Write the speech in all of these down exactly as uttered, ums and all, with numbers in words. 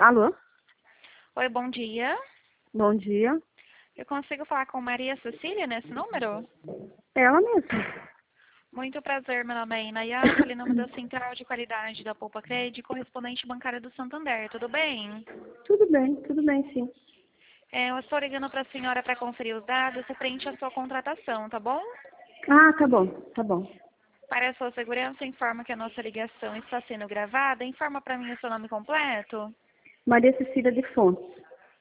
Alô? Oi, bom dia. Bom dia. Eu consigo falar com Maria Cecília nesse número? Ela mesma. Muito prazer, meu nome é Inayá, falei em nome da Central de Qualidade da Poupa Cred, correspondente bancária do Santander, tudo bem? Tudo bem, tudo bem, sim. É, eu estou ligando para a senhora para conferir os dados referente à sua contratação, tá bom? Ah, tá bom, tá bom. Para a sua segurança, informa que a nossa ligação está sendo gravada. Informa para mim o seu nome completo. Maria Cecília de Fontes.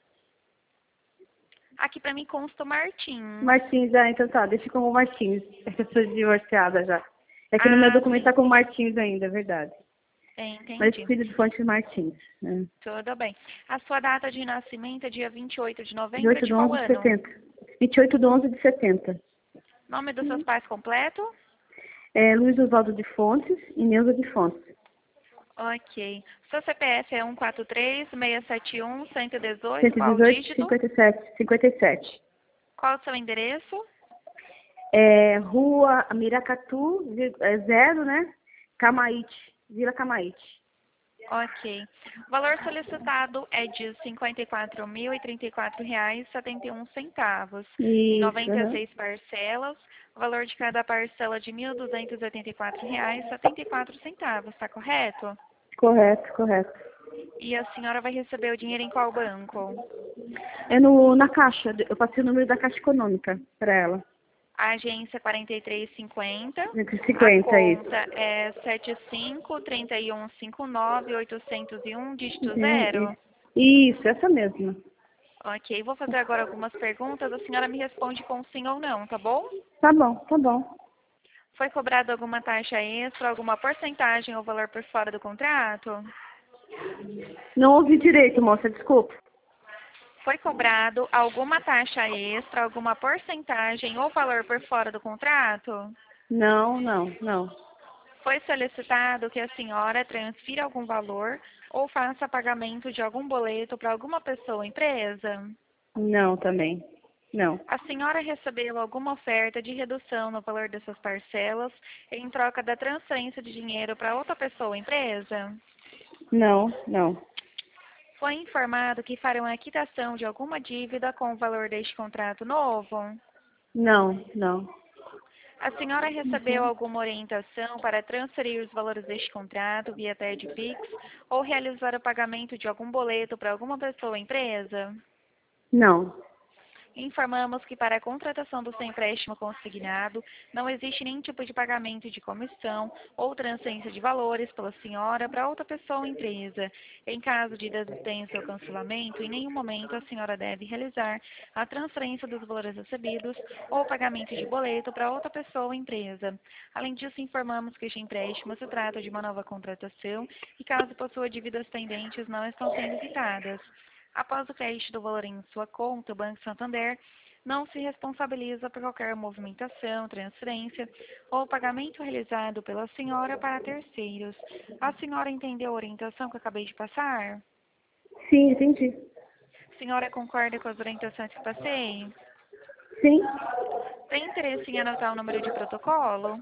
Aqui para mim consta Martins. Martins, ah, então tá, deixa como Martins. É que eu sou divorciada já. É que no meu Ah, documento sim. tá como Martins ainda, é verdade. É, Maria entendi. Cecília de Fontes Martins. Né? Tudo bem. A sua data de nascimento é dia vinte e oito de novembro dezoito de de qual onze de ano? setenta. vinte e oito de onze de setenta. Nome dos seus pais completo? É Luiz Oswaldo de Fontes e Neuza de Fontes. Ok. Seu C P F é um quatro três, seis sete um, um um oito. cento e Qual o dezoito, dígito? cinquenta e sete, cinquenta e sete. Qual o seu endereço? É, Rua Miracatu, vi- é, zero, né? Camaíte, Vila Camaíte. Ok. O valor solicitado é de cinquenta e quatro mil e trinta e quatro reais e setenta e um centavos. Em Isso, noventa e aham. seis parcelas, o valor de cada parcela de mil duzentos e oitenta e quatro reais e setenta e quatro centavos, está correto? Correto, correto. E a senhora vai receber o dinheiro em qual banco? É no, na caixa, eu passei o número da Caixa Econômica para ela. A agência quarenta e três cinquenta, cento e a cinquenta, isso. conta é sete cinco três um cinco nove oito zero um, dígito Uhum, zero. Isso, essa mesma. Ok, vou fazer agora algumas perguntas, a senhora me responde com sim ou não, tá bom? Tá bom, tá bom. Foi cobrado alguma taxa extra, alguma porcentagem ou valor por fora do contrato? Não ouvi direito, moça, desculpa. Foi cobrado alguma taxa extra, alguma porcentagem ou valor por fora do contrato? Não, não, não. Foi solicitado que a senhora transfira algum valor ou faça pagamento de algum boleto para alguma pessoa ou empresa? Não também. Não. A senhora recebeu alguma oferta de redução no valor dessas parcelas em troca da transferência de dinheiro para outra pessoa ou empresa? Não, não. Foi informado que farão a quitação de alguma dívida com o valor deste contrato novo? Não, não. A senhora recebeu alguma orientação para transferir os valores deste contrato via T E D Pix ou realizar o pagamento de algum boleto para alguma pessoa ou empresa? Não. Informamos que para a contratação do seu empréstimo consignado não existe nenhum tipo de pagamento de comissão ou transferência de valores pela senhora para outra pessoa ou empresa. Em caso de desistência ou cancelamento, em nenhum momento a senhora deve realizar a transferência dos valores recebidos ou pagamento de boleto para outra pessoa ou empresa. Além disso, informamos que este empréstimo se trata de uma nova contratação e caso possua dívidas pendentes não estão sendo quitadas. Após o crédito do valor em sua conta, o Banco Santander não se responsabiliza por qualquer movimentação, transferência ou pagamento realizado pela senhora para terceiros. A senhora entendeu a orientação que eu acabei de passar? Sim, entendi. A senhora concorda com as orientações que passei? Sim. Tem interesse em anotar o número de protocolo?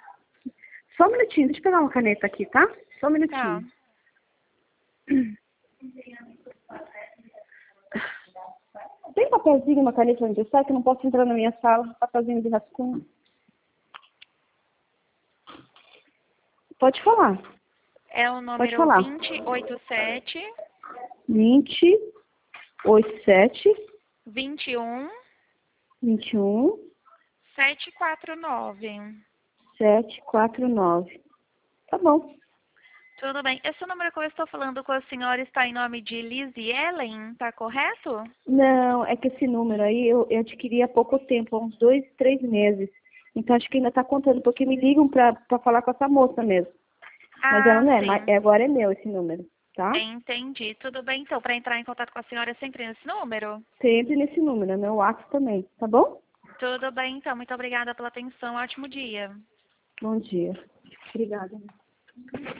Só um minutinho, deixa eu pegar uma caneta aqui, tá? Só um Tá. minutinho. Tem um papelzinho, uma caneta onde eu saio, que eu não posso entrar na minha sala, papelzinho de rascunho. Pode falar, É o pode número falar. vinte e oito sete, vinte, oitenta e sete, vinte e um, vinte e um, setecentos e quarenta e nove. setecentos e quarenta e nove. Tá bom. Tudo bem. Esse número que eu estou falando com a senhora está em nome de Lizzie Ellen, tá correto? Não, é que esse número aí eu, eu adquiri há pouco tempo, há uns dois, três meses. Então acho que ainda está contando, porque me ligam para falar com essa moça mesmo. Mas ela Ah, não é, mas sim. é- agora é meu esse número, tá? Entendi. Tudo bem, então. Para entrar em contato com a senhora é sempre nesse número? Sempre nesse número, é meu WhatsApp também, tá bom? Tudo bem, então. Muito obrigada pela atenção. Ótimo dia. Bom dia. Obrigada.